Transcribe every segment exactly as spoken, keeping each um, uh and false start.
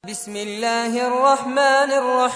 بسم الله الرحمن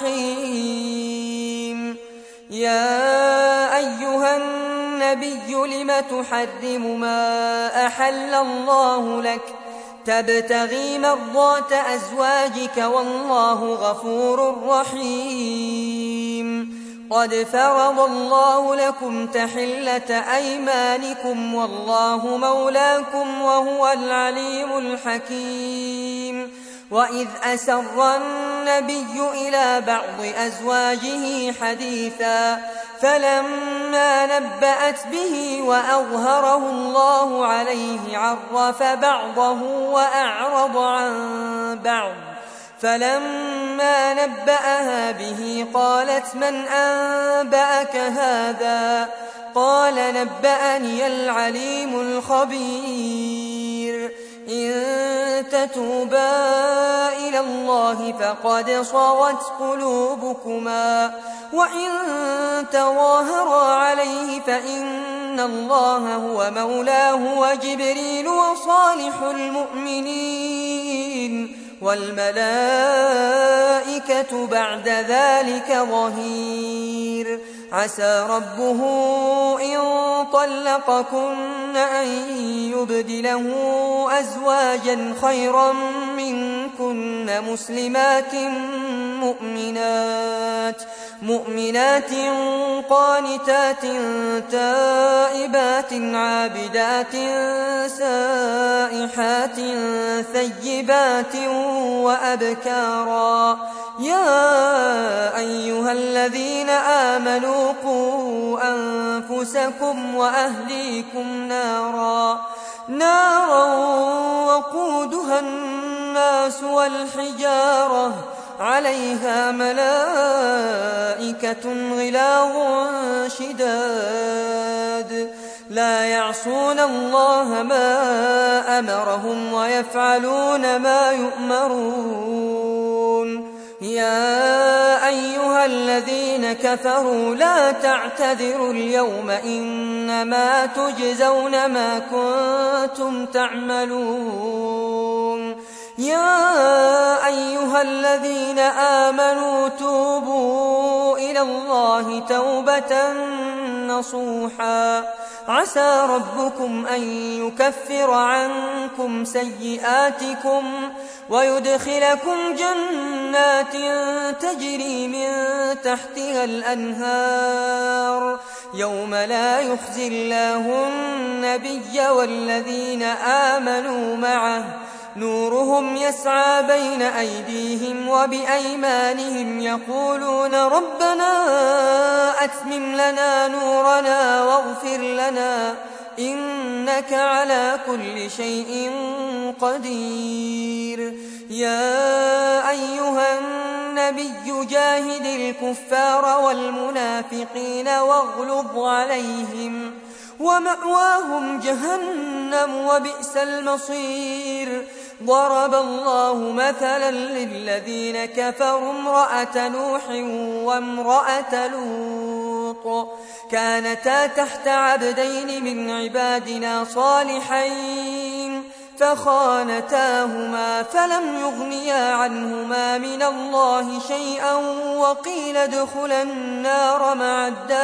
الرحيم. يا أيها النبي لم تحرم ما أحل الله لك تبتغي مرضات أزواجك والله غفور رحيم. قد فرض الله لكم تحلة أيمانكم والله مولاكم وهو العليم الحكيم. وإذ أسر النبي إلى بعض أزواجه حديثا فلما نبأت به وأظهره الله عليه عرف بعضه وأعرض عن بعض. فلما نبأها به قالت من أنبأك هذا؟ قال نبأني العليم الخبير. إن تتوبا إلى الله فقد صغت قلوبكما وإن تظاهرا عليه فإن الله هو مولاه وجبريل وصالح المؤمنين والملائكة بعد ذلك ظهير. عسى ربه إن طلقكن أن يبدله أزواجا خيرا منكن مسلمات مؤمنات مؤمنات قانتات تائبات عابدات سائحات ثيبات وأبكارا. يا أيها الذين آمنوا قوا أنفسكم وأهليكم نارا نارا وقودها الناس والحجارة عليها ملائكة غلاظ شداد لا يعصون الله ما أمرهم ويفعلون ما يؤمرون. يا أيها الذين كفروا لا تعتذروا اليوم إنما تجزون ما كنتم تعملون. يا أيها الذين آمنوا توبوا إلى الله توبة نصوحا عسى ربكم أن يكفر عنكم سيئاتكم ويدخلكم جنات تجري من تحتها الأنهار يوم لا يخزي الله النبي والذين آمنوا معه نورهم يسعى بين أيديهم وبأيمانهم يقولون ربنا أتمم لنا نورنا واغفر لنا إنك على كل شيء قدير. يا أيها النبي جاهد الكفار والمنافقين واغلظ عليهم ومأواهم جهنم وبئس المصير. ضرب الله مثلا للذين كفروا امرأة نوح وامرأة لوط كانتا تحت عبدين من عبادنا صالحين فخانتاهما فلم يغنيا عنهما من الله شيئا وقيل ادخلا النار مع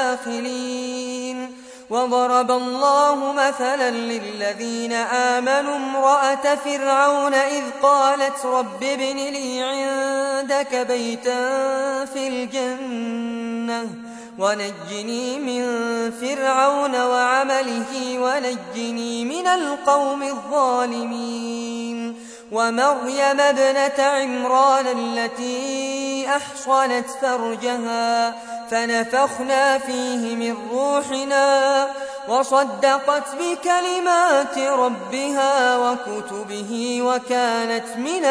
الداخلين. وضرب الله مثلا للذين آمنوا امرأة فرعون إذ قالت رب ابن لي عندك بيتا في الجنة ونجني من فرعون وعمله ونجني من القوم الظالمين. ومريم ابنة عمران التي أحصنت فرجها فنفخنا فيه من روحنا وصدقت بكلمات ربها وكتبه وكانت من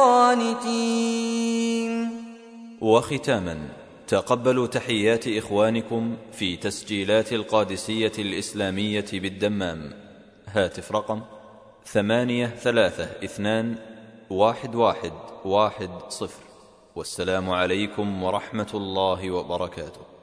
القانتين. وختاما تقبلوا تحيات إخوانكم في تسجيلات القادسية الإسلامية بالدمام. هاتف رقم ثمانية ثلاثة اثنان واحد واحد واحد صفر. والسلام عليكم ورحمة الله وبركاته.